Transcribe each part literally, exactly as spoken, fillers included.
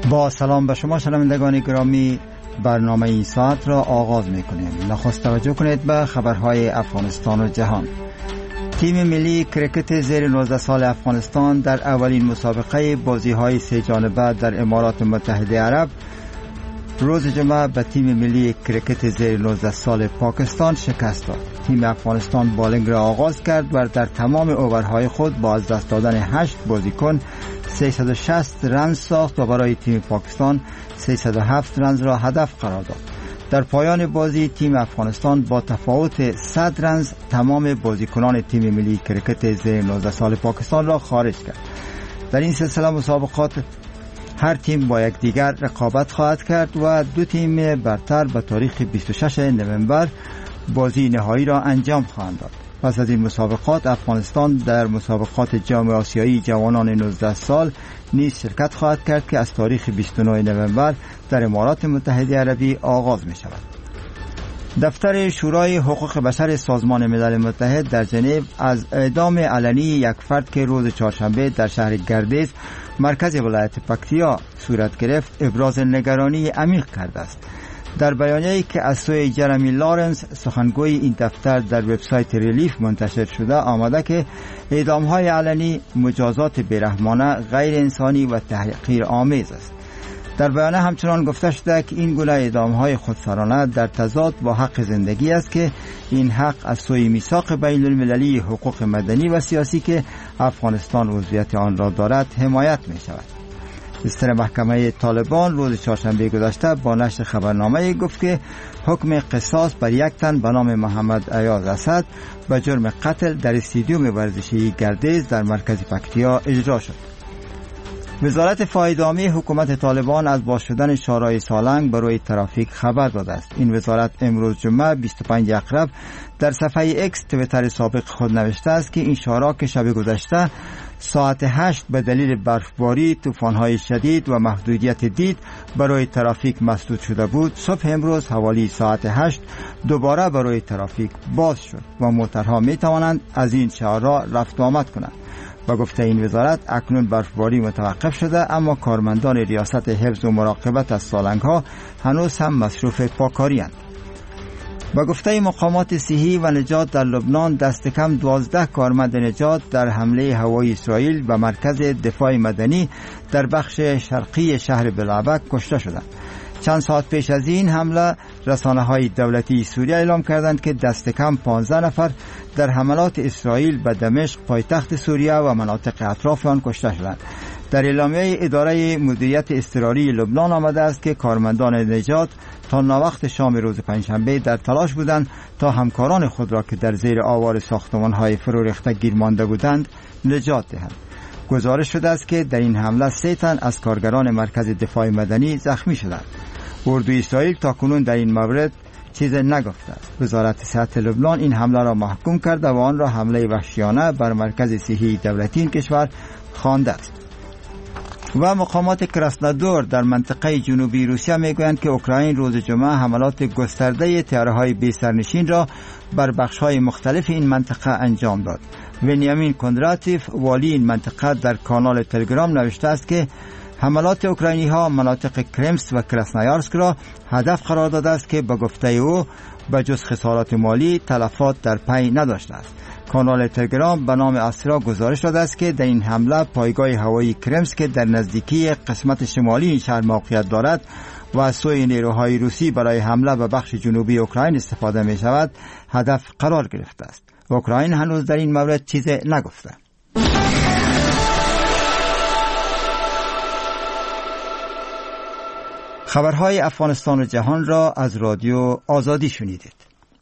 با سلام به شما شنوندگان گرامی، برنامه این ساعت را آغاز می‌کنیم. نخست توجه کنید به خبرهای افغانستان و جهان. تیم ملی کرکت زیر نوزده سال افغانستان در اولین مسابقه بازی‌های سه جانبه در امارات متحده عرب روز جمعه به تیم ملی کرکت زیر نوزده سال پاکستان شکست داد. تیم افغانستان بالینگ را آغاز کرد و در تمام اوورهای خود با از دست دادن هشت بازیکن سیصد و شصت رنز ساخت و برای تیم پاکستان سیصد و هفت رنز را هدف قرار داد. در پایان بازی تیم افغانستان با تفاوت صد رنز تمام بازیکنان تیم ملی کرکت زیر نوزده سال پاکستان را خارج کرد. در این سلسله مسابقات هر تیم با یکدیگر رقابت خواهد کرد و دو تیم برتر به تاریخ بیست و ششم نوامبر بازی نهایی را انجام خواهند داد. پس از این مسابقات افغانستان در مسابقات جام آسیایی جوانان نوزده سال نیز شرکت خواهد کرد که از تاریخ بیست و نهم نوامبر در امارات متحده عربی آغاز می شود. دفتر شورای حقوق بشر سازمان ملل متحد در ژنو از اعدام علنی یک فرد که روز چهارشنبه در شهر گردیز مرکز ولایت پکتیا صورت گرفت ابراز نگرانی عمیق کرده است. در بیانیه‌ای که از سوی جرمی لارنس سخنگوی این دفتر در وبسایت ریلیف منتشر شده آمده که اعدام‌های علنی مجازات بیرحمانه، غیر انسانی و تحقیرآمیز است. در بیانیه همچنان گفته شده که این گونه اعدام‌های خودسرانه در تضاد با حق زندگی است که این حق از سوی میثاق بین المللی حقوق مدنی و سیاسی که افغانستان عضویت آن را دارد حمایت می‌شود. مستر محکمه طالبان روز چهارشنبه گذشته با نشر خبرنامه گفت که حکم قصاص بر یک تن به نام محمد ایاز اسد به جرم قتل در استادیوم ورزشی گردیز در مرکز پکتیا اجرا شد. وزارت فایدامی حکومت طالبان از باز شدن شارع سالنگ بروی ترافیک خبر داده است. این وزارت امروز جمعه بیست و پنج اکرب در صفحه اکس تویتر سابق خود نوشته است که این شارع که شب گذشته ساعت هشت به دلیل برفباری، طوفان‌های شدید و محدودیت دید برای ترافیک مسدود شده بود، صبح امروز حوالی ساعت هشت دوباره برای ترافیک باز شد و موترها می توانند از این شارع رفت و آمد کنند. با گفته این وزارت اکنون برفباری متوقف شده، اما کارمندان ریاست حفظ و مراقبت از سالنگ‌ها هنوز هم مصروف پاکاری اند. با گفته مقامات صحی و نجات در لبنان دست کم دوازده کارمند نجات در حمله هوایی اسرائیل به مرکز دفاع مدنی در بخش شرقی شهر بلعبک کشته شدند. چند ساعت پیش از این حمله رسانه‌های دولتی سوریه اعلام کردند که دست کم پانزده نفر در حملات اسرائیل به دمشق پایتخت سوریه و مناطق اطراف آن کشته شدند. در اعلامیه اداره مدیریت اضطراری لبنان آمده است که کارمندان نجات تا ناوقت شام روز پنجشنبه در تلاش بودند تا همکاران خود را که در زیر آوار ساختمان‌های فرو ریخته گیر مانده بودند نجات دهند. گزارش شده است که در این حمله سه تن از کارگران مرکز دفاع مدنی زخمی شدند. اردوی اسرائیل تاکنون در این مورد چیز نگفته است. وزارت صحت لبنان این حمله را محکوم کرده و آن را حمله وحشیانه بر مرکز صحی دولتی این کشور خوانده است. و مقامات کراسنودار در منطقه جنوبی روسیه میگویند که اوکراین روز جمعه حملات گسترده طیاره‌های بی سرنشین را بر بخش‌های مختلف این منطقه انجام داد. ونیامین کندراتیف والی این منطقه در کانال تلگرام نوشته است که حملات اوکراینی‌ها مناطق کرمس و کراسنایارسک را هدف قرار داده است که به گفته او به جز خسارات مالی تلفات در پی نداشته است. کانال تلگرام به نام استرا گزارش داده است که در این حمله پایگاه هوایی کرمس که در نزدیکی قسمت شمالی این شهر موقعیت دارد و از سوی نیروهای روسی برای حمله به بخش جنوبی اوکراین استفاده می شود هدف قرار گرفته است. اوکراین هنوز در این مورد چیزی نگفته. خبرهای افغانستان و جهان را از رادیو آزادی شنیدید.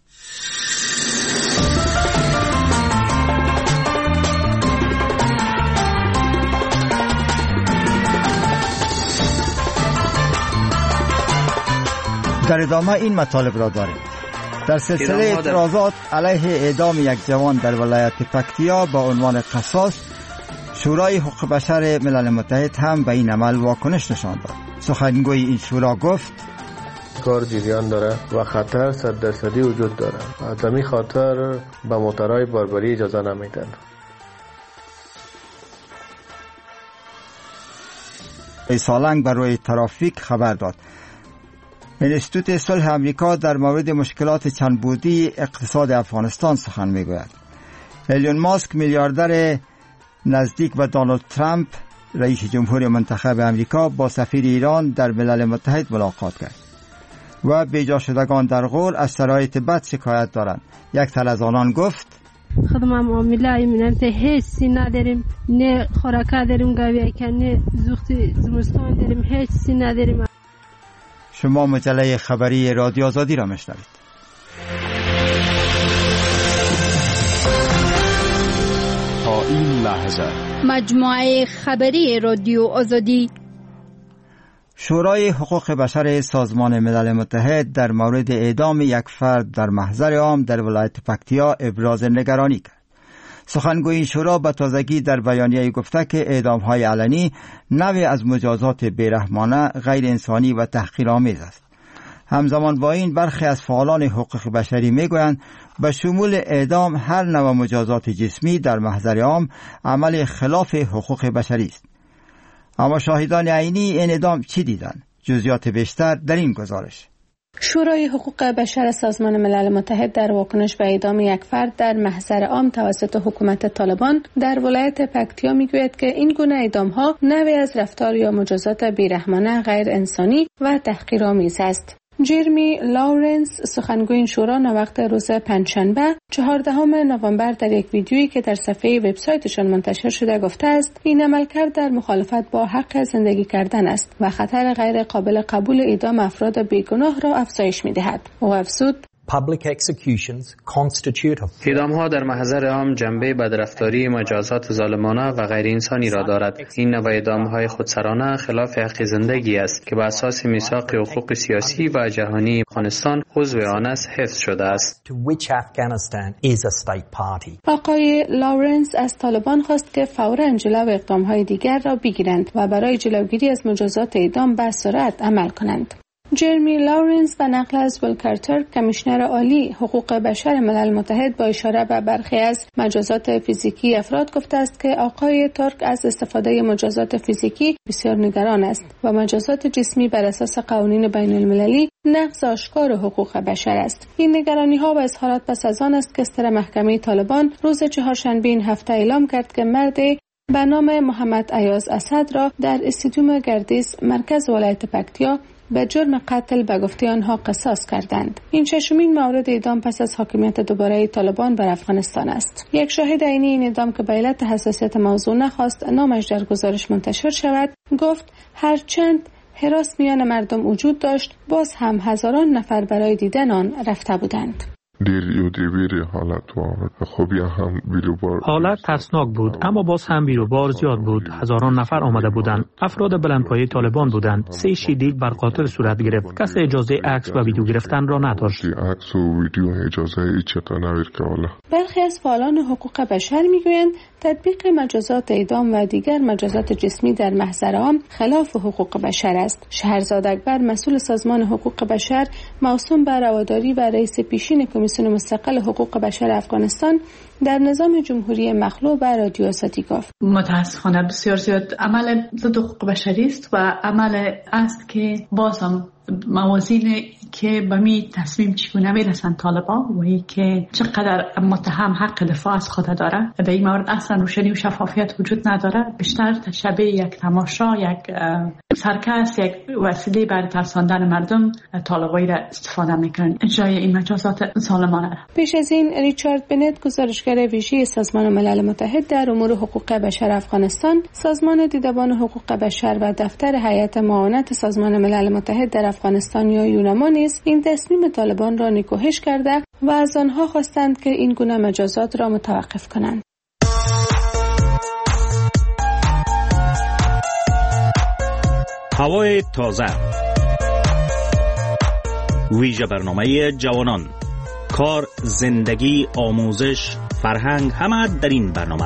در ادامه این مطالب را داریم. در سلسله اعتراضات علیه اعدام یک جوان در ولایت پکتیا با عنوان قصاص، شورای حقوق بشر ملل متحد هم به این عمل واکنش نشان داد. سخنگوی این شورا گفت کار جریان داره و خطر صد درصدی وجود داره. از همین خاطر به موترهای باربری اجازه نمیدن. سالنگ بر روی ترافیک خبر داد. انستیتوت صلح آمریکا در مورد مشکلات چندبعدی اقتصاد افغانستان سخن میگوید. ایلون ماسک میلیاردر نزدیک به دونالد ترامپ رئیس جمهور منتخب آمریکا با سفیر ایران در ملل متحد ملاقات کرد و بیجا شدگان در غور از شرایط بد شکایت دارند. یک تن از آنان گفت خدمت معامله مننت هیچ سی نداریم، نه خوراکه داریم گویه که نه زوخت زمستان داریم، هیچ سی نداریم. شما مجله خبری رادیو آزادی را میشنوید. تا این لحظه مجموعه خبری رادیو آزادی. شورای حقوق بشر سازمان ملل متحد در مورد اعدام یک فرد در محضر عام در ولایت پکتیا ابراز نگرانی کرد. سخنگوی این شورا به تازگی در بیانیه گفته که اعدام‌های علنی نوعی از مجازات بیرحمانه، غیر انسانی و تحقیرآمیز است. همزمان با این برخی از فعالان حقوق بشری میگویند به شمول اعدام هر نوع مجازات جسمی در محضر عام عمل خلاف حقوق بشری است. اما شاهدان عینی این اعدام چی دیدند؟ جزئیات بیشتر در این گزارش. شورای حقوق بشر سازمان ملل متحد در واکنش به اعدام یک فرد در محضر عام توسط حکومت طالبان در ولایت پکتیا میگوید که این گونه اعدام‌ها نوعی از رفتار یا مجازات بیرحمانه، غیر انسانی و تحقیرآمیز است. جرمی لاورنس سخنگوی این شورا ناوقت روز پنجشنبه چهاردهم نوامبر در یک ویدیویی که در صفحه وبسایتشان منتشر شده گفته است این عملکرد در مخالفت با حق زندگی کردن است و خطر غیر قابل قبول اعدام افراد بیگناه را افزایش می‌دهد. او افزود Public executions constitute اعدام‌ها در محضر عام جنبه بدرفتاری، مجازات ظالمانه و غیر انسانی را دارد. این نوع اعدام‌های خودسرانه خلاف حق زندگی است که بر اساس میثاق حقوق سیاسی و جهانی افغانستان عضو آن است حفظ شده است. to which Afghanistan is a state party. آقای لاورنس از طالبان خواست که فوراً جلو اقدام‌های دیگر را بگیرند و برای جلوگیری از مجازات اعدام به سرعت عمل کنند. جرمی لاورنس و نقل از ویل کارتر کمیشنر عالی حقوق بشر ملل متحد با اشاره به برخی از مجازات فیزیکی افراد گفته است که آقای ترک از استفاده مجازات فیزیکی بسیار نگران است و مجازات جسمی بر اساس قوانین بین المللی نقض آشکار حقوق بشر است. این نگرانی ها و اظهارات پس از آن است که ستر محکمه طالبان روز چهارشنبه این هفته اعلام کرد که مرد به نام محمد ایاز اسد را در استادیوم گردیز مرکز ولایت پکتیا به جرم قتل به گفته آنها قصاص کردند. این ششمین مورد اعدام پس از حاکمیت دوباره طالبان بر افغانستان است. یک شاهد عینی این اعدام که به علت حساسیت موضوع نخواست نامش در گزارش منتشر شود گفت هرچند هراس میان مردم وجود داشت باز هم هزاران نفر برای دیدن آن رفته بودند. حالت ترسناک بود اما باز هم بیروبار زیاد بود. هزاران نفر آمده بودند. افراد بلندپایه طالبان بودند. سه شلیک بر قاتل صورت گرفت. کسی اجازه عکس و ویدیو گرفتن را نداشت. برخی از فعالان حقوق بشر میگویند تطبیق مجازات اعدام و دیگر مجازات جسمی در محضر عام خلاف حقوق بشر است. شهرزاد اکبر مسئول سازمان حقوق بشر موسوم به رواداری و رئیس پیشین کمیسیون مستقل حقوق بشر افغانستان در نظام جمهوری مخلوع به رادیو آزادی گفت متاسفانه بسیار زیاد عمل ضد حقوق بشری است و عمل است که باز هم موازین که به می تصمیم چگونه میرسن طالبان و ای که چقدر متهم حق دفاع از خود داره در این مورد اصلا روشنی و شفافیت وجود نداره. بیشتر شبیه یک تماشا، یک سرکس، یک وسیله برای ترساندن مردم طالبایی را استفاده میکنن اجرای این مجازات ظالمانه. پیش از این ریچارد بنت گزارشگر ویژه سازمان ملل متحد در امور حقوق بشر افغانستان، سازمان دیدبان حقوق بشر و دفتر هیئت معاونت سازمان ملل متحد در افغانستان یا یونما نیز این تصمیم طالبان را نکوهش کرده و از آنها خواستند که این گونه مجازات را متوقف کنند. هوای تازه، ویژه برنامه جوانان، کار، زندگی، آموزش، فرهنگ، همه در این برنامه.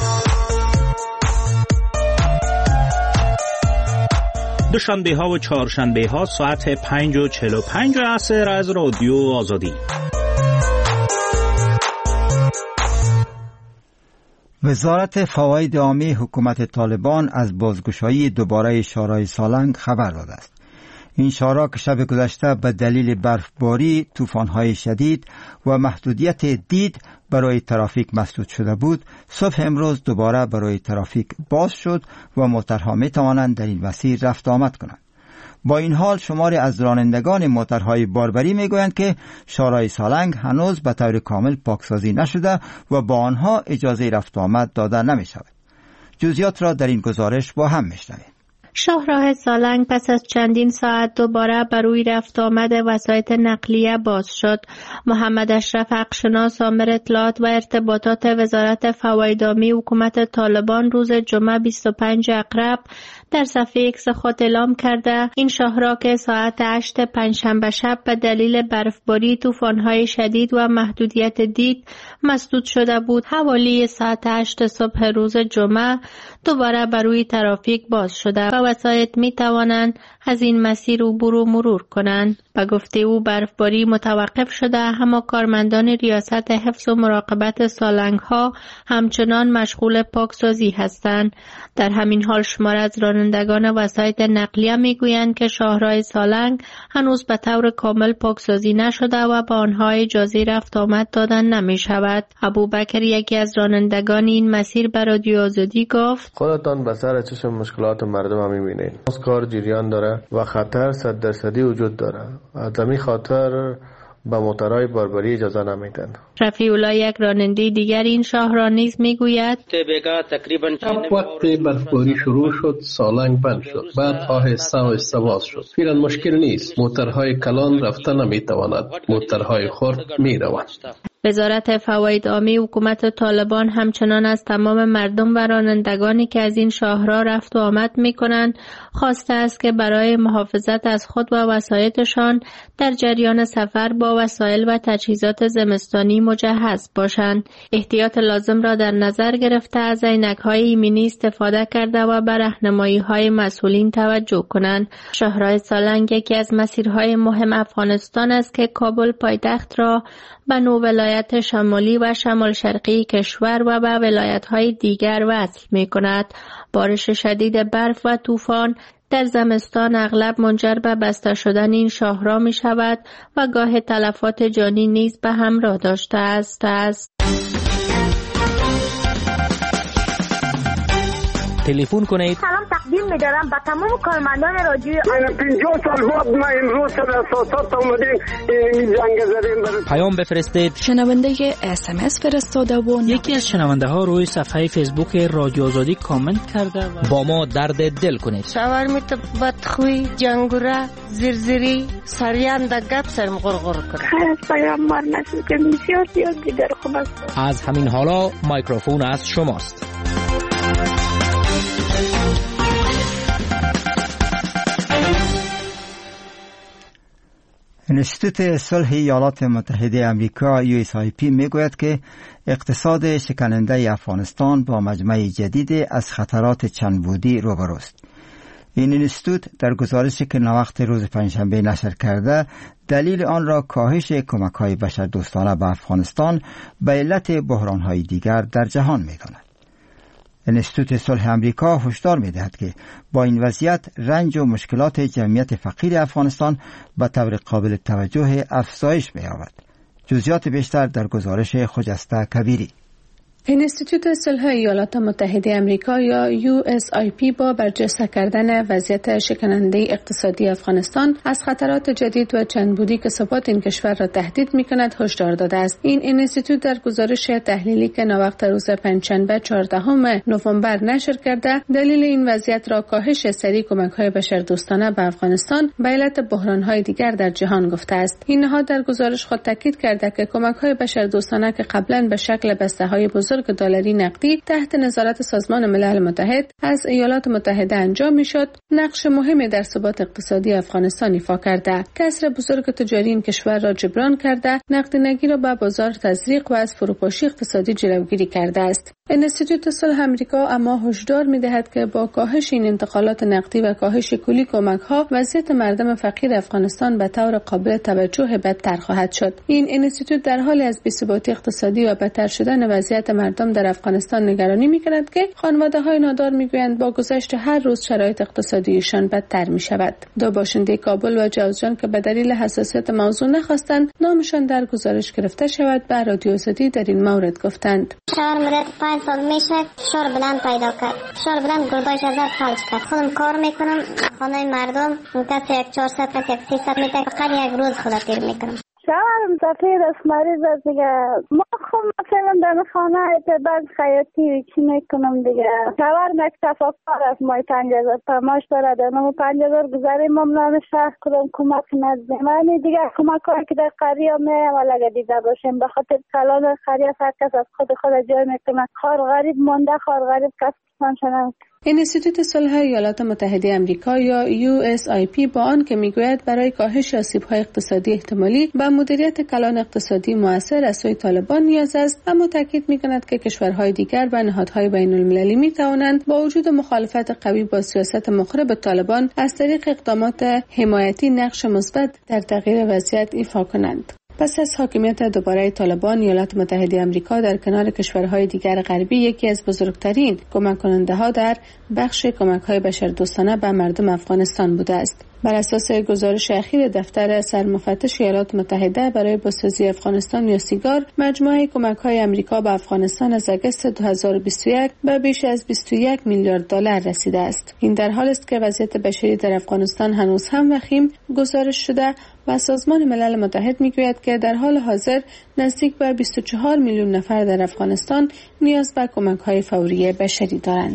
دوشنبه ها و چهارشنبه ها ساعت پنج و چهل و پنج عصر از رادیو آزادی. وزارت فواید عامی حکومت طالبان از بازگشایی دوباره شورای سالنگ خبر داده است. این شورا که شب گذشته به دلیل برفباری، طوفان‌های شدید و محدودیت دید برای ترافیک مسدود شده بود، صبح امروز دوباره برای ترافیک باز شد و موترها می توانند در این مسیر رفت آمد کنند. با این حال شماری از رانندگان موترهای باربری می گویند که شورای سالنگ هنوز به طور کامل پاکسازی نشده و با آنها اجازه رفت آمد داده نمی شود. جزئیات را در این گزارش با هم می شنویم. شاهراه سالنگ پس از چندین ساعت دوباره بر روی رفت آمد وسایط نقلیه باز شد. محمد اشرف حقشناس آمر اطلاعات و ارتباطات وزارت فواید عامی حکومت طالبان روز جمعه بیست و پنجم اقرب در صفحه ایکس خود اعلام کرده این شاهراه که ساعت هشت پنجشنبه شب به دلیل برفباری، طوفان‌های شدید و محدودیت دید مسدود شده بود، حوالی ساعت هشت صبح روز جمعه دوباره بر روی ترافیک باز شده و وسایط می توانند از این مسیر عبور و مرور کنند. به گفته او برفباری متوقف شده، اما کارمندان ریاست حفظ و مراقبت سالنگ ها همچنان مشغول پاکسازی هستند. در همین حال شمار از رانندگان وسایط نقلیه می گویند که شاهراه سالنگ هنوز به طور کامل پاکسازی نشده و به آنها اجازه رفت آمد دادن نمی شود. ابوبکر یکی از رانندگان این مسیر به رادیو آزادی گفت: خودتان به سر چشم مشکلات مردم می بینید. کار جریان داره و خطر صد درصدی وجود داره. از همین خاطر به موترهای باربری اجازه نمیدن. رفیع الله یک راننده دیگر این شاهراه نیز میگوید وقتی برفباری شروع شد سالنگ بند شد، بعد آهسته آهسته باز شد. فعلا مشکل نیست، موترهای کلان رفته نمیتواند، موترهای خرد میروند. وزارت فواید عامی حکومت طالبان همچنان از تمام مردم و رانندگانی که از این شاهراه رفت و آمد می‌کنند خواسته است که برای محافظت از خود و وسایطشان در جریان سفر با وسایل و تجهیزات زمستانی مجهز باشند. احتیاط لازم را در نظر گرفته از عینک‌های ایمنی استفاده کرده و به راهنمایی‌های مسئولین توجه کنند. شاهراه سالنگ یکی از مسیرهای مهم افغانستان است که کابل پایتخت را به نو ولایت شمالی و شمال شرقی کشور و به ولایت‌های دیگر وصل می‌کند. بارش شدید برف و طوفان در زمستان اغلب منجر به بسته شدن این شاهراه می‌شود و گاه تلفات جانی نیز به همراه داشته است. تلفن کنید. سلام تقدیم می‌دارم به تمام کارمندان رادیو. من پنجاه سال بعد ما امروز در اساسات اومدیم این زنگ زدیم برای پیام بفرستید. شنونده اس ام اس فرستاده و یکی از شنونده ها روی صفحه فیسبوک رادیو آزادی کامنت کرده و با ما درد دل کنید. شاورمیت بدخوی، جنگوره، زرزری، سریان د گپ سرم غرغر کنه. خیر پیام مار نشد که بسیار زیاد دیگر خوب است. از همین حالا میکروفون از شماست. انستیتوت صلح ایالات متحده آمریکا یو اس آی پی میگوید که اقتصاد شکننده افغانستان با مجمع جدید از خطرات چند بعدی روبروست. این انستیتوت در گزارشی که نوقت روز پنجشنبه نشر کرده دلیل آن را کاهش کمک‌های بشردوستانه به افغانستان به علت بحران‌های دیگر در جهان می‌داند. انستیتوت صلح آمریکا هشدار می‌دهد که با این وضعیت رنج و مشکلات جمعیت فقیر افغانستان به طور قابل توجه افزایش می‌یابد. جزئیات بیشتر در گزارش خجسته کبیری. انستیتوت صلح ایالات متحده آمریکا یا یو اس آی پی با برجسته کردن وضعیت شکننده اقتصادی افغانستان از خطرات جدید و چندبعدی که ثبات این کشور را تهدید می‌کند هشدار داده است. این انستیتوت در گزارش تحلیلی که نوقت روز پنجشنبه چهاردهم نوامبر نشر کرده دلیل این وضعیت را کاهش سریع کمک‌های بشردوستانه به افغانستان به علت بحران‌های دیگر در جهان گفته است. این نهاد در گزارش خود تاکید کرده که کمک‌های بشردوستانه که قبلا به شکل بسته‌های بزرگ دلاری نقدی تحت نظارت سازمان ملل متحد از ایالات متحده انجام میشد، نقش مهمی در ثبات اقتصادی افغانستان ایفا کرده. کسر بزرگ تجاری این کشور را جبران کرده، نقدینگی را به بازار تزریق و از فروپاشی اقتصادی جلوگیری کرده است. انستیتوت صلح آمریکا اما هشدار می‌دهد که با کاهش این انتقالات نقدی و کاهش کلی کمک‌ها وضعیت مردم فقیر افغانستان به طور قابل توجه بدتر خواهد شد. این انستیتوت در حال از بی‌ثباتی اقتصادی و بدتر شدن وضعیت مردم در افغانستان نگرانی می‌کند که خانواده‌های نادار می‌گویند با گذشت هر روز شرایط اقتصادیشان بدتر می‌شود. دو باشنده کابل و جوزجان که به دلیل حساسیت موضوع نخواستند نامشان در گزارش گرفته شود به رادیو آزادی در این مورد گفتند. شوهر مدت پنج سال میشه شور بلند پیدا کرد. شور بلند گردایش از خارج کرد. خودم کار میکنم خانه مردم کسی یک چهارصد کسی یک سیصد میده فقط یک روز خدا تیر میکنم. شوهرم زفیر است مریض است دیگه. ما خب مثلا در خانه اعتبار خیاطی چی میکنم دیگه. شوهرم یک تفاکر است مای پنج هزار تماش دارد. ما پنج هزار گذاری ممنون شهر کدام کمک ندیم. من دیگه کمک هایی که در قریه میام ولی اگه دیده باشیم به خاطر کلان قریه هر کس از خود خود جای میکنه. خار غریب مونده خار غریب کس نشنم. انستیتوت صلح ایالات متحده آمریکا یا یو اس آی پی با آن که میگوید برای کاهش آسیب‌های اقتصادی احتمالی و مدیریت کلان اقتصادی مؤثر از سوی طالبان نیاز است، اما تاکید می‌کند که کشورهای دیگر و نهادهای بین‌المللی می‌توانند با وجود مخالفت قوی با سیاست مخرب طالبان از طریق اقدامات حمایتی نقش مثبت در تغییر وضعیت ایفا کنند. پس از حاکمیت دوباره طالبان، ایالات متحده آمریکا در کنار کشورهای دیگر غربی یکی از بزرگترین کمک کننده ها در بخش کمک های بشردوستانه به مردم افغانستان بوده است. بر اساس گزارش اخیر دفتر سرمفتش ایالات متحده برای بازسازی افغانستان یا سیگار، مجموعه کمک های آمریکا به افغانستان از آگوست دو هزار و بیست و یک به بیش از بیست و یک میلیارد دلار رسیده است. این در حالی است که وضعیت بشری در افغانستان هنوز هم وخیم گزارش شده و سازمان ملل متحد میگوید که در حال حاضر نزدیک به بیست و چهار میلیون نفر در افغانستان نیاز به کمک های فوری بشری دارند.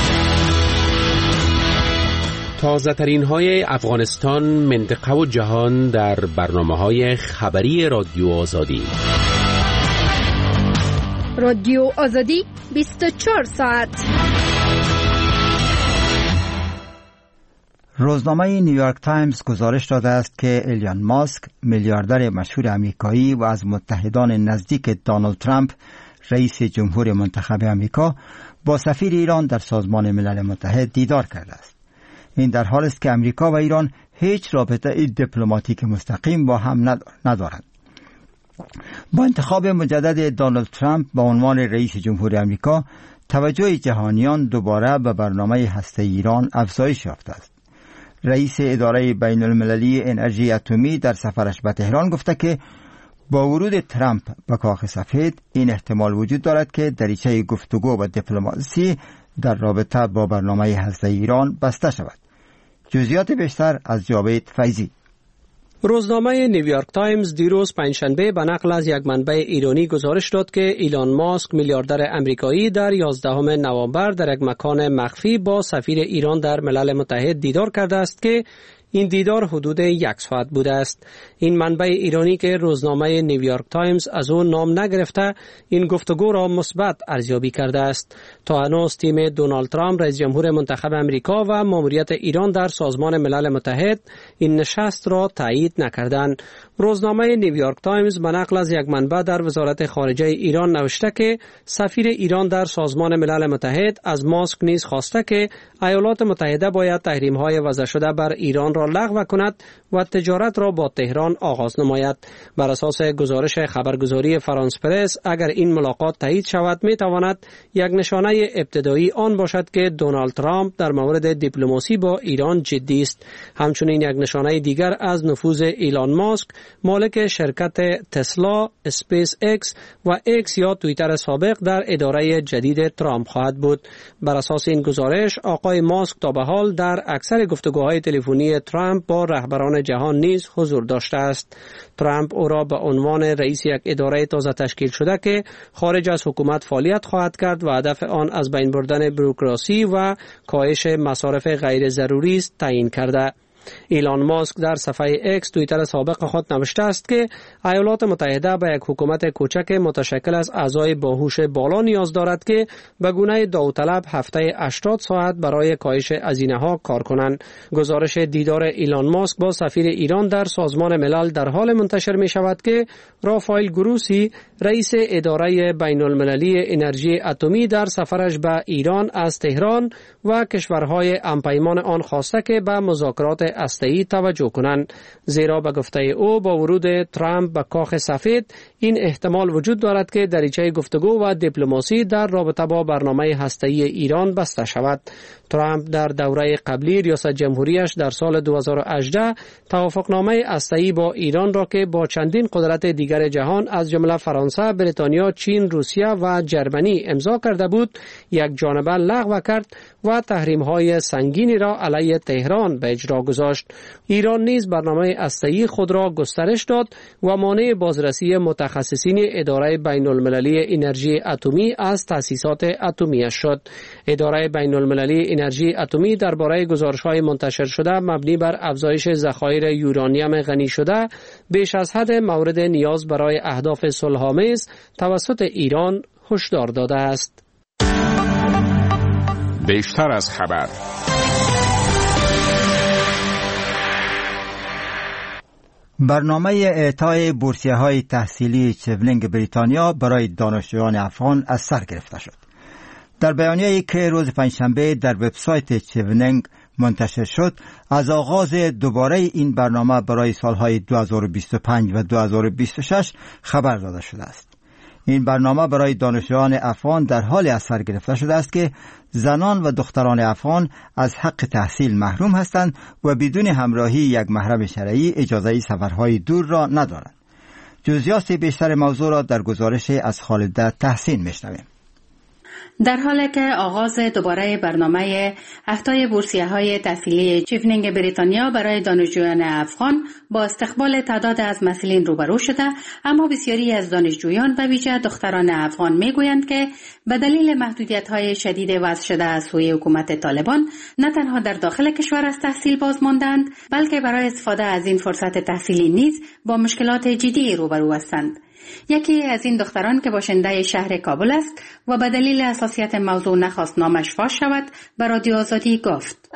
تازه ترین های افغانستان، منطقه و جهان در برنامه های خبری رادیو آزادی. رادیو آزادی بیست و چهار ساعت. روزنامه نیویورک تایمز گزارش داده است که ایلان ماسک، میلیاردر مشهور آمریکایی و از متحدان نزدیک دونالد ترامپ، رئیس جمهور منتخب آمریکا، با سفیر ایران در سازمان ملل متحد دیدار کرده است. این در حالی است که آمریکا و ایران هیچ رابطه دیپلماتیک مستقیم با هم ندارند. با انتخاب مجدد دونالد ترامپ به عنوان رئیس جمهور آمریکا، توجه جهانیان دوباره به برنامه هسته ایران افزایش یافته است. رئیس اداره بین المللی انرژی اتمی در سفرش به تهران گفته که با ورود ترامپ به کاخ سفید این احتمال وجود دارد که دریچه گفتگو و دیپلماسی در رابطه با برنامه هسته ایران بسته شود. جزئیات بیشتر از جاوید فیضی. روزنامه نیویورک تایمز دیروز پنجشنبه به نقل از یک منبع ایرانی گزارش داد که ایلان ماسک، میلیاردر امریکایی، در یازدهم نوامبر در یک مکان مخفی با سفیر ایران در ملل متحد دیدار کرده است که این دیدار حدود یک ساعت بوده است. این منبع ایرانی که روزنامه نیویورک تایمز از او نام نگرفته، این گفتگو را مثبت ارزیابی کرده است. تا هنوز تیم دونالد ترامپ، رئیس جمهور منتخب امریکا، و ماموریت ایران در سازمان ملل متحد این نشست را تایید نکردند. روزنامه نیویورک تایمز به نقل از یک منبع در وزارت خارجه ایران نوشته که سفیر ایران در سازمان ملل متحد از ماسک نیز خواسته که ایالات متحده باید تحریم‌های وضع شده بر ایران را لغو کند و تجارت را با تهران آغاز نماید. بر اساس گزارش خبرگزاری فرانس پرس، اگر این ملاقات تایید شود، می تواند یک نشانه ابتدایی آن باشد که دونالد ترامپ در مورد دیپلماسی با ایران جدی است. همچنین یک نشانه دیگر از نفوذ ایلان ماسک، مالک شرکت تسلا، اسپیس ایکس و ایکس یا توییتر سابق، در اداره جدید ترامپ خواهد بود. بر اساس این گزارش، آقای ماسک تا به حال در اکثر گفتگوهای تلفنی ترامپ با رهبران جهان نیز حضور داشته است. ترامپ او را به عنوان رئیس یک اداره تازه تشکیل شده که خارج از حکومت فعالیت خواهد کرد و هدف آن از بین بردن بوروکراسی و کاهش مصارف غیر ضروری است تعیین کرده. ایلان ماسک در صفحه اکس توییتر سابق خود نوشته است که ایالات متحده به یک حکومت کوچک متشکل از اعضای باهوش بالا نیاز دارد که به گونه داوطلب هفته هشتاد ساعت برای کاهش هزینه‌ها کار کنند. گزارش دیدار ایلان ماسک با سفیر ایران در سازمان ملل در حال منتشر می شود که رافائل گروسی رئیس اداره بین المللی انرژی اتمی در سفرش به ایران از تهران و کشورهای همپیمان آن خواسته که به مذاکرات هسته‌ای توجه کنند، زیرا به گفته او با ورود ترامپ به کاخ سفید این احتمال وجود دارد که دریچه گفتگو و دیپلماسی در رابطه با برنامه هسته‌ای ایران بسته شود. ترامپ در دوره قبلی ریاست جمهوریش در سال دو هزار و هجده توافقنامه هسته‌ای با ایران را که با چندین قدرت دیگر جهان از جمله فرانسه، بریتانیا، چین، روسیه و جرمنی امضا کرده بود، یک جانبه لغو کرد و تحریم‌های سنگینی را علیه تهران به اجرا گذاشت. ایران نیز برنامه هسته‌ای خود را گسترش داد و مانع بازرسی متخصصین اداره بین المللی انرژی اتمی از تأسیسات اتمی‌اش شد. اداره بین المللی انرژی اتمی درباره گزارش‌های منتشر شده مبنی بر افزایش ذخایر یورانیم غنی شده بیش از حد مورد نیاز برای اهداف صلح‌آمیز توسط ایران هشدار داده است. بیشتر از خبر. برنامه اعطای بورسیه‌های تحصیلی چیونینگ بریتانیا برای دانشجویان افغان از سر گرفته شد. در بیانیه‌ای که روز پنجشنبه در وبسایت چیونینگ منتشر شد، از آغاز دوباره این برنامه برای سالهای دو هزار و بیست و پنج و دو هزار و بیست و شش خبر داده شده است. این برنامه برای دانشجویان افغان در حال از سر گرفته شده است که زنان و دختران افغان از حق تحصیل محروم هستند و بدون همراهی یک محرم شرعی اجازه سفرهای دور را ندارند. جزئیات بیشتر موضوع را در گزارش از خالده تحسین میشنویم. در حالی که آغاز دوباره برنامه اهدای بورسیه‌های تحصیلی چیونینگ بریتانیا برای دانشجویان افغان با استقبال تعداد از مسئولین روبرو شده، اما بسیاری از دانشجویان و ویژه دختران افغان میگویند که به دلیل محدودیت‌های شدید وضع شده از سوی حکومت طالبان نه تنها در داخل کشور از تحصیل باز ماندند، بلکه برای استفاده از این فرصت تحصیلی نیز با مشکلات جدی روبرو هستند. یکی از این دختران که باشنده شهر کابل است و به دلیل حساسیت موضوع نخواست نامش فاش شود، به رادیو آزادی گفت: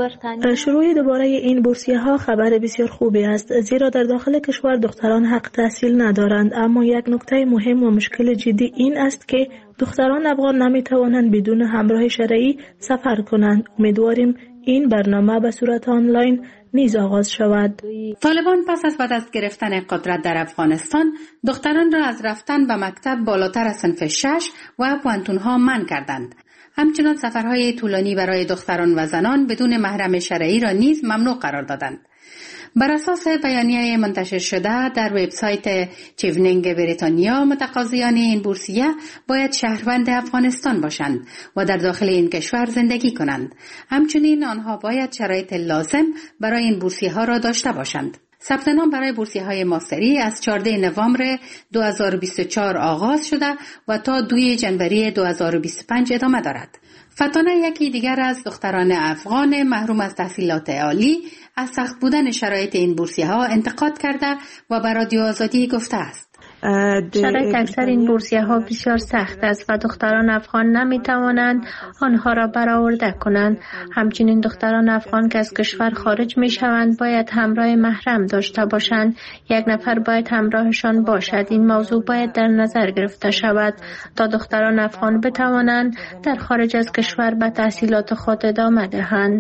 شروع دوباره این بورسیه ها خبر بسیار خوبی است، زیرا در داخل کشور دختران حق تحصیل ندارند. اما یک نکته مهم و مشکل جدی این است که دختران افغان نمی توانند بدون همراه شرعی سفر کنند. امیدواریم این برنامه به صورت آنلاین نیز آغاز شود. طالبان پس از بعد از گرفتن قدرت در افغانستان دختران را از رفتن به مکتب بالاتر از صنف شش و پوانتونها منع کردند. همچنان سفرهای طولانی برای دختران و زنان بدون محرم شرعی را نیز ممنوع قرار دادند. بر اساس بیانیه منتشر شده در وبسایت چیونینگ بریتانیا، متقاضیان این بورسیه باید شهروند افغانستان باشند و در داخل این کشور زندگی کنند. همچنین آنها باید شرایط لازم برای این بورسیه ها را داشته باشند. ثبت نام برای بورسیه های ماستری از چهاردهم نوامبر دو هزار و بیست و چهار آغاز شده و تا دوم ژانویه دو هزار و بیست و پنج ادامه دارد. فتانه، یکی دیگر از دختران افغان محروم از تحصیلات عالی، از سخت بودن شرایط این بورسیه ها انتقاد کرده و به رادیو آزادی گفته است: شرایط اکثر این بورسیه ها بسیار سخت است و دختران افغان نمی توانند آنها را برآورده کنند. همچنین دختران افغان که از کشور خارج می شوند باید همراه محرم داشته باشند. یک نفر باید همراهشان باشد. این موضوع باید در نظر گرفته شود تا دختران افغان بتوانند در خارج از کشور به تحصیلات خود ادامه دهند.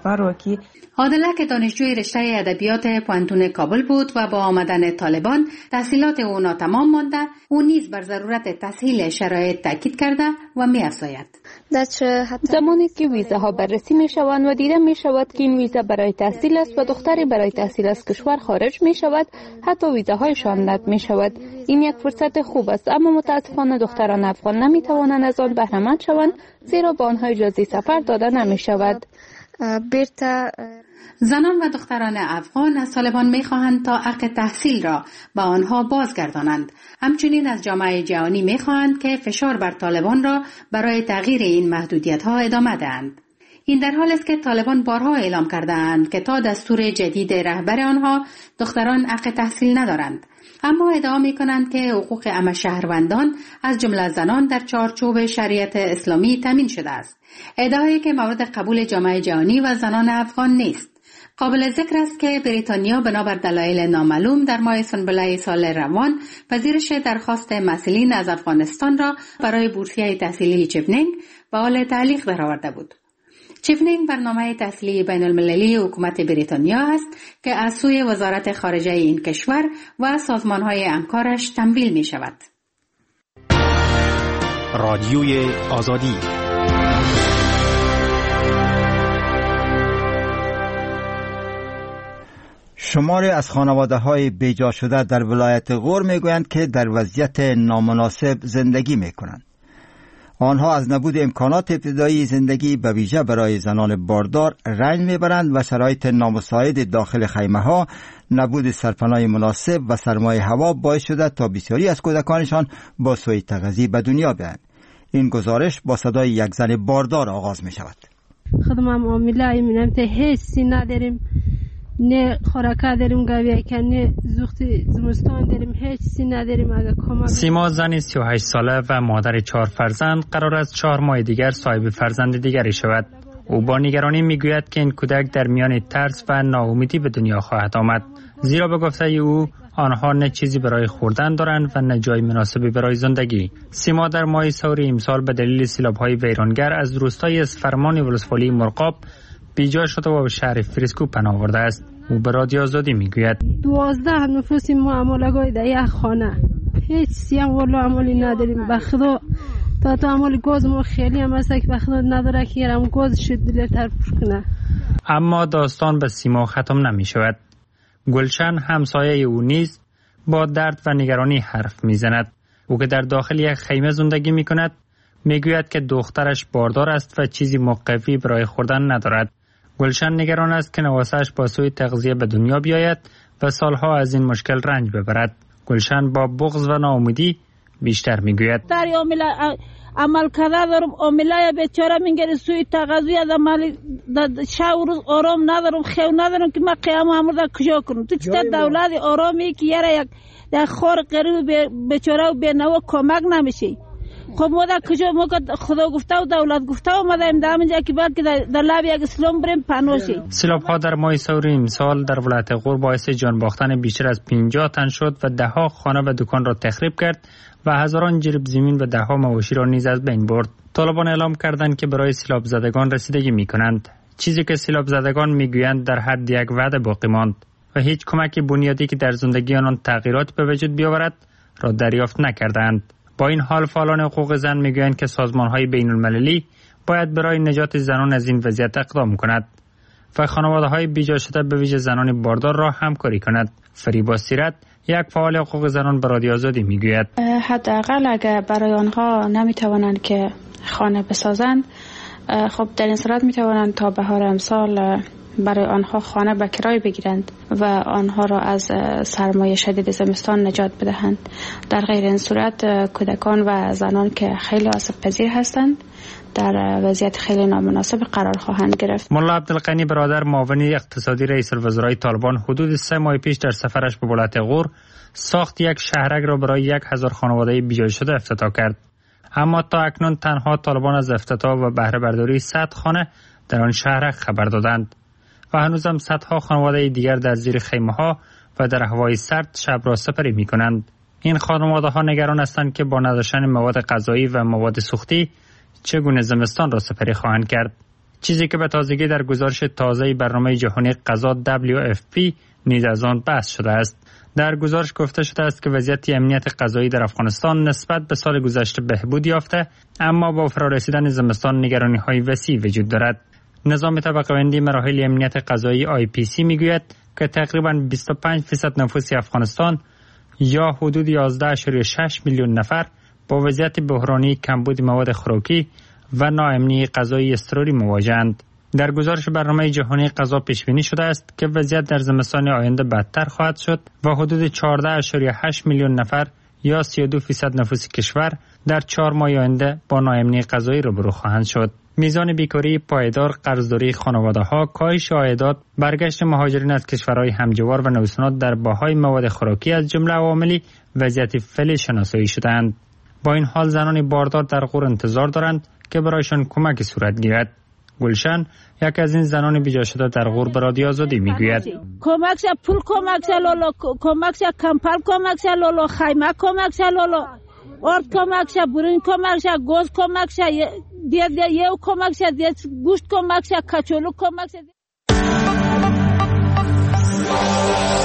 عادله که دانشجوی رشته ادبیات پوانتون کابل بود و با آمدن طالبان تحصیلات او ناتمام مانده، او نیز بر ضرورت تسهیل شرایط تاکید کرده و می‌افزاید: زمانی که ویزاها بررسی می شوند و دیده می شود که این ویزا برای تحصیل است و دختری برای تحصیل از کشور خارج می شود، حتی ویزاهایشان رد می شود. این یک فرصت خوب است، اما متاسفانه دختران افغان نمی توانند از آن بهره مند شوند، زیرا به آنها اجازه سفر داده نمی شود. زنان و دختران افغان از طالبان می خواهند تا حق تحصیل را به آنها بازگردانند. همچنین از جامعه جهانی می خواهند که فشار بر طالبان را برای تغییر این محدودیت ها ادامه دهند. این در حال است که طالبان بارها اعلام کردند که تا دستور جدید رهبر آنها دختران حق تحصیل ندارند. اما ادعا می کنند که حقوق همه شهروندان از جمله زنان در چارچوب شریعت اسلامی تامین شده است. ادعایی که مورد قبول جامعه جهانی و زنان افغان نیست. قابل ذکر است که بریتانیا بنابر دلایل نامعلوم در ماه سنبله سال روان پذیرش درخواست مسئولین از افغانستان را برای بورسیه تحصیلی چیفنینگ به حال تعلیق درآورده بود. چیفنینگ برنامه تحصیلی بین المللی حکومت بریتانیا است که از سوی وزارت خارجه این کشور و سازمانهای همکارش تمویل می شود. رادیوی آزادی شماری از خانواده‌های بیجا شده در ولایت غور میگویند که در وضعیت نامناسب زندگی میکنند. آنها از نبود امکانات ابتدایی زندگی به ویژه برای زنان باردار رنج میبرند و شرایط نامساعد داخل خیمه‌ها، نبود سرپناه مناسب و سرمای هوا باعث شده تا بسیاری از کودکانشان با سوء تغذیه به دنیا بیایند. این گزارش با صدای یک زن باردار آغاز می شود. خودم عامله ایمونم ته هیچی نداریم، نه خوراکه داریم گویه که نه زوخت زمستان داریم، هیچی نداریم. اگه کمک سیما زنی سی و هشت ساله و مادر چهار فرزند قرار است چهار ماه دیگر صاحب فرزند دیگری شود. او با نگرانی میگوید که این کودک در میان ترس و ناامیدی به دنیا خواهد آمد، زیرا به گفته او آنها نه چیزی برای خوردن دارند و نه جای مناسبی برای زندگی. سیما در ماه سور امسال به دلیل سیلاب‌های ویرانگر از روستای اسفرمان ولسوالی مرغاب بیجا شده و به شهر فریسکو پناه برده است. او به رادیو آزادی میگوید دوازده نفوس معامله‌گوی در یک خانه، هیچ سیم والله عملی نداریم. به خدا تا تا عمل گاز ما خیلی هم است که به خدا نداره که یرم گاز شد دلتر پر کنه. اما داستان به سیما ختم نمی شود. گلشن همسایه او نیز با درد و نگرانی حرف میزند. او که در داخل یک خیمه زندگی می کند میگوید که دخترش باردار است و چیزی موقفی برای خوردن ندارد. گلشن نگران است که نواسش با سوء تغذیه به دنیا بیاید و سالها از این مشکل رنج ببرد. گلشن با بغض و ناامیدی بیشتر میگوید در عامله عمل کرده دارم، عامله بیچاره میگه سوء تغذیه از عمل شب و روز آرام ندارم، خیو ندارم که من قیام امر در کجا کنم. تو چطور دولت آرامی که یاره یک در خور قریب بیچاره و بینوا کمک نمیشه. خب ما در کجا ما خدا گفته و دولت گفته و ما در اینجا که بلکه در لب یک اسلام بریم پناهی. سیلاب‌ها در ماه سور امسال در ولایت غور باعث جان باختن بیشتر از پنجاه تن شد و ده ها خانه و دکان را تخریب کرد و هزاران جریب زمین و ده ها مواشی را نیز از بین برد. طالبان اعلام کردند که برای سیلاب زدگان رسیدگی می‌کنند. چیزی که سیلاب زدگان می‌گویند در حد یک وعده باقی ماند و هیچ کمک بنیادی که در زندگی آنان تغییرات به وجود بیاورد را دریافت نکردند. با این حال فعالان حقوق زن میگویند که سازمان‌های بین‌المللی باید برای نجات زنان از این وضعیت اقدام کند و خانواده‌های بیجا شده به ویژه زنان باردار را همکاری کند. فریبا سیرت یک فعال حقوق زنان به رادیو آزادی میگوید حداقل اگر برای آنها نمیتوانند که خانه بسازند، خب در این صورت میتوانند تا بهار امسال برای آنها خانه به کرای بگیرند و آنها را از سرمایه شدید زمستان نجات بدهند. در غیر این صورت کودکان و زنان که خیلی آسیب پذیر هستند در وضعیت خیلی نامناسب قرار خواهند گرفت. ملا عبدالغنی برادر معاون اقتصادی رئیس الوزرای طالبان حدود سه ماه پیش در سفرش به ولایت غور ساخت یک شهرک را برای یک هزار خانواده بیجا شده افتتاح کرد. اما تا اکنون تنها طالبان از افتتاح و بهره برداری صد خانه در آن شهرک خبر دادند و هنوزم صدها خانواده دیگر در زیر خیمه ها و در هوای سرد شب را سپری می کنند. این خانواده ها نگران هستند که با نداشتن مواد غذایی و مواد سوختی چگونه زمستان را سپری خواهند کرد. چیزی که به تازگی در گزارش تازه برنامه جهانی غذا دبلیو اف پی نیز از آن بحث شده است. در گزارش گفته شده است که وضعیت امنیت غذایی در افغانستان نسبت به سال گذشته بهبود یافته، اما با فرارسیدن زمستان نگرانی‌های وسیع وجود دارد. نظام طبقه‌بندی مراحل امنیت غذایی آی پی سی میگوید که تقریباً بیست و پنج درصد نفوس افغانستان یا حدود یازده ممیز شش میلیون نفر با وضعیت بحرانی کمبود مواد خوراکی و ناامنی غذایی اضطراری مواجه‌اند. در گزارش برنامه جهانی غذا پیش بینی شده است که وضعیت در زمستان آینده بدتر خواهد شد و حدود چهارده ممیز هشت میلیون نفر یا سی و دو درصد نفوس کشور در چهار ماه آینده با ناامنی غذایی روبرو خواهند شد. میزان بیکاری پایدار، قرضداری خانواده‌ها، کاهش عایدات، برگشت مهاجرین از کشورهای همجوار و نوسانات در بهای مواد خوراکی از جمله عواملی وضعیت فعلی شناسایی شدند. با این حال زنان باردار در غور انتظار دارند که برایشان کمک صورت گیرد. گلشن یک از این زنان بیجا شده در غور به رادیو آزادی میگوید: کمک شه پول، کمک شه لولو، کمک شه کمپل، کمک شه لولو، خیمه کمک شه لولو، آرد کمک شه، برین کمک شه، گوز کمک شه، دیگه دیگه یه کمک شه، دیگه گوشت کمک شه، کچولو کمک شه.